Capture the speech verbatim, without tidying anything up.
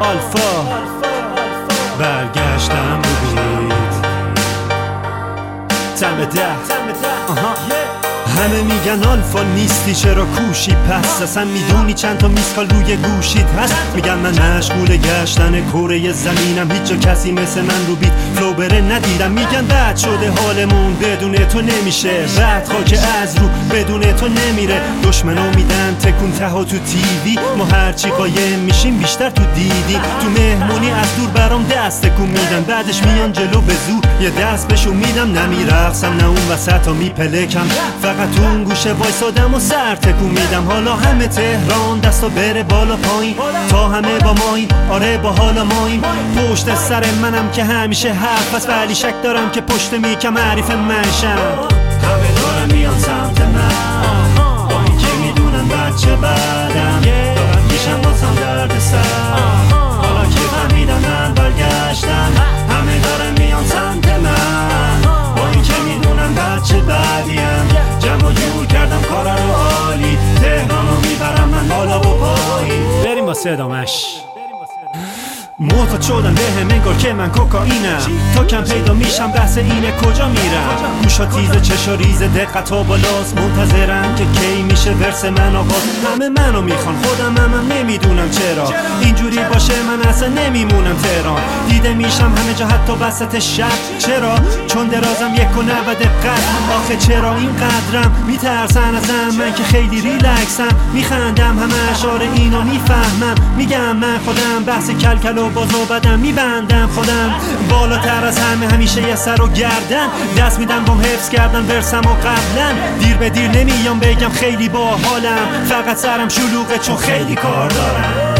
آلفا برگشتم رو بیت تم ده آها. همه میگن آلفا نیستی چرا کوشی، پس اصلا میدونی چند تا میسکال روی گوشیت هست؟ میگن من مشغول گشتن کره زمینم، هیچ جا کسی مثل من رو بیت فلو بره ندیدم. میگن بد شده حالمون بدون تو نمیشه، رد خاک از رو بدون تو نمیره. دشمنا میدن تکون تها تو تیوی، ما هرچی قایم میشیم بیشتر تو دیدی. تو مهمونی از دور برام دست تکون میدن، بعدش میان جلو به زور یه دست بهشون میدم. نمیرقصم نه اون وسطا میپلکم، فقط تو اون گوشه وایسادم و سر تکون میدم. حالا همه تهران دستا بره بالا پایین، تا همه با ماییم، آره با حالا ماییم. پشت سر منم که همیشه حرف بس، ولی شک دارم که پشت میکم حریف منشم. همه دارن میان سمت من، با این که میدونن بچه بعدم دارن میشن بازم درد سر. حالا که فهمیدن من برگشتم، همه دارن میان سمت من، با این که میدونن بچه بعدیم. جمع و جور کردم کار رو عالی، تهرانو میبرم من بالا و پایین. بریم واسه ادامش. معتاد شدن به هم انگار که من کوکائینم، تا کم پیدا میشم بحث اینه کجا میرم. گوشا تیزه چشا ریزه دقتا بالاست، منتظرم که کی میشه ورس من آغاز. همه منو میخوان خودم هم, هم نمیدونم چرا اینجوری باشه، من اصلا نمیمونم تهران. دیده میشم همه جا حتی وسط شب، چرا؟ چون درازم یک و نود قد. آخه چرا این قدرم میترسن ازم، من که خیلی ریلکسم، میخندم همه اشعار اینو میفهمم. میگم من خودم بحث کلکل و باز و بدم، میبندم خودم بالاتر از همه، همیشه یه سر و گردن دست میدم بام حفظ کردن ورسم و قبلا. دیر به دیر نمیام بگم خیلی با حالم، فقط سرم شلوغه چون خیلی کار دارم.